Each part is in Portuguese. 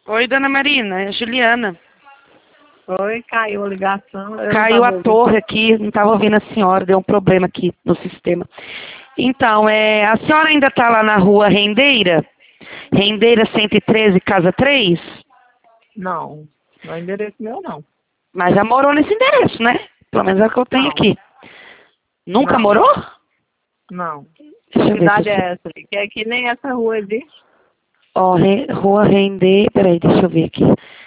Oi, dona Marina, é Juliana. Oi, caiu a ligação. Eu não Caiu tava a ouvindo. torre aqui, não estava ouvindo a senhora, deu um problema aqui no sistema. Então, a senhora ainda está lá na rua Rendeira? Rendeira 113, casa 3? Não, não é endereço meu, não. Mas já morou nesse endereço, né? Pelo menos é o que eu tenho Não. aqui. Nunca Não, morou? não. Deixa eu Que ver se cidade eu sei. é essa? Que aqui nem essa rua existe. Ó, Rua Rendeira, peraí, deixa eu ver aqui.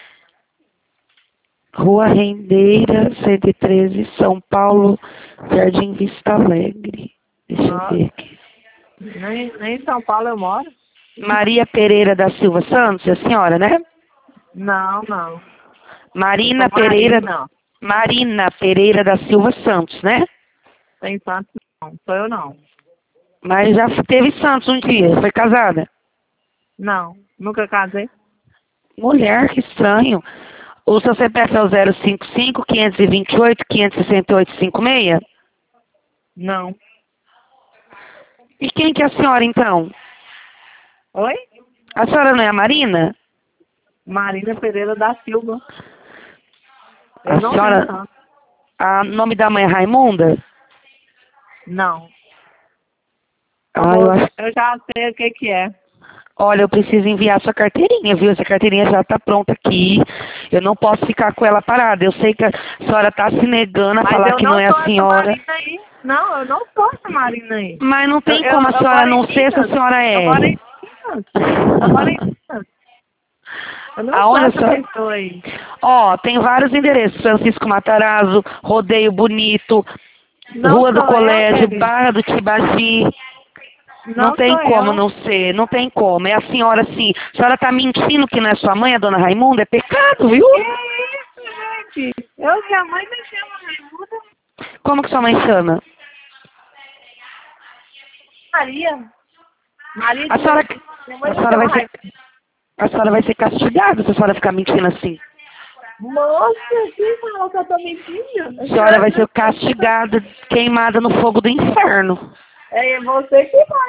Rua Rendeira, 113, São Paulo, Jardim Vista Alegre. Deixa eu Nossa, ver aqui. nem em São Paulo eu moro. Maria Pereira da Silva Santos, é a senhora, né? Não, não. Eu Marina sou Pereira, Marina. Marina Pereira da Silva Santos, né? Tem Santos, não. Sou eu, não. Mas já teve Santos um dia, foi casada. Não, nunca casei. Mulher, que estranho. O seu CPF é o 055 528 568 56? Não. E quem que é a senhora, então? Oi? A senhora não é a Marina? Marina Pereira da Silva. Eu A não tenho senhora... Santos. O nome da mãe é Raimunda? Não. Ah, eu acho... Eu já sei o que é. Olha, eu preciso enviar sua carteirinha, viu? Essa carteirinha já está pronta aqui. Eu não posso ficar com ela parada. Eu sei que a senhora está se negando a Mas falar eu que não não é sou a essa senhora. Marina aí. Não, eu não sou essa Marina aí. Mas não Eu, tem eu, como a eu senhora moro não em ser se a Minas. senhora Eu é. moro em Minas. Eu moro em Minas. Eu não sou Aonde a essa senhora... pessoa aí. Ó, tem vários endereços. Francisco Matarazzo, Rodeio Bonito, Não Rua do sou eu, Colégio, querido. Barra do Tibagi. Não Não tem sou como eu. não ser, não tem como. É a senhora sim. A senhora tá mentindo que não é sua mãe, a dona Raimunda? É pecado, viu? Que isso, gente? Minha mãe me chama Raimundo. Como que sua mãe chama? Maria. Maria A de senhora, Jesus. Minha mãe a me senhora chama vai ser, Raimundo. a senhora vai ser castigada se a senhora ficar mentindo assim. Moça, quem falou que eu tô mentindo? A senhora vai ser castigada, queimada no fogo do inferno. É você que vai.